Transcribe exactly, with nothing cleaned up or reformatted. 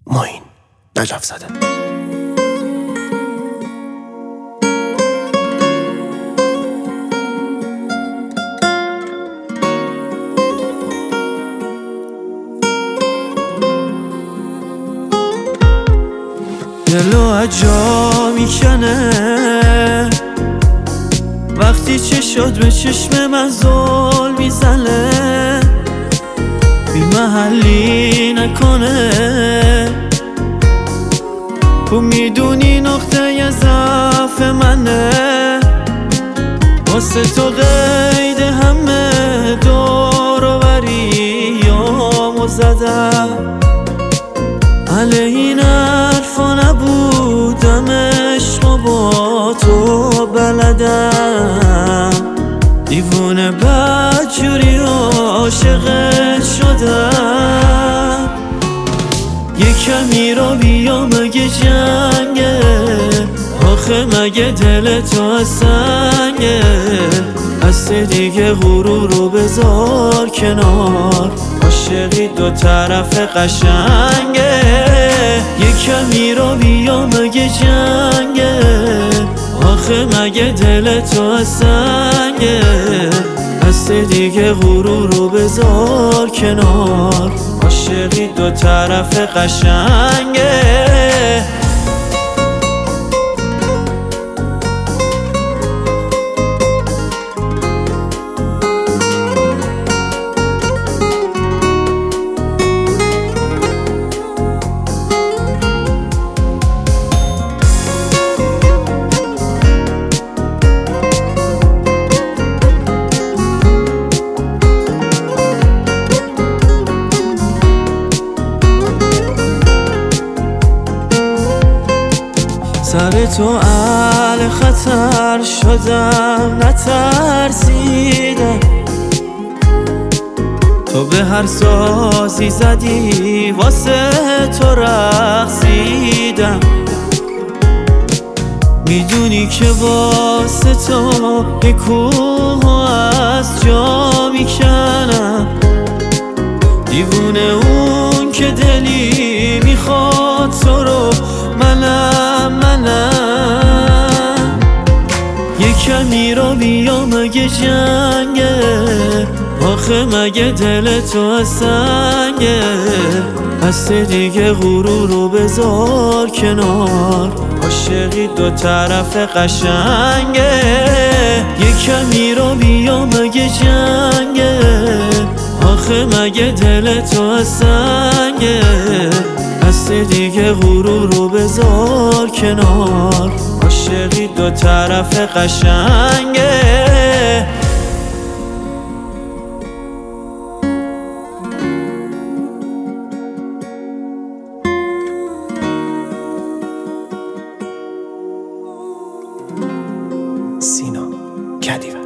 معین نجف زاده. دلو اجا میکنه وقتی چشات به چشم من زل میزنه، بی محلی نکنه. تو میدونی نقطه ضعف منه، واسه تو قید همه دور و بریامو زدم. علیه این حرفا نبودم، عشق و با تو بلدم. دیوونه بدجوری عاشقت شدم. یه کمی رو بیا مگه جنگه، آخه مگه دل تو از سنگه. هست دیگه غرور رو بذار کنار، عاشقی دو طرف قشنگه. یه کمی رو بیا مگه جنگه، آخه مگه دل تو از سنگه. هست دیگه غرور رو بذار کنار، عاشقی دو طرف قشنگه. سر تو اهل خطر شدم، نترسیدم. تو به هر سازی زدی واسه تو رقصیدم. میدونی که واسه تو یه کوه از جا میکنم. دیوونه اون که دلی میخواد تو رو، منم منم. یه کمی رو بیا مگه جنگه، آخه مگه دل تو از سنگه. هست دیگه غرور رو بذار کنار، عاشقی دو طرف قشنگه. یه کمی رو بیا مگه جنگه، آخه مگه دل تو از سنگه. هست دیگه غرور رو بذار کنار، عاشقی دو طرف قشنگه. سینا کدیور.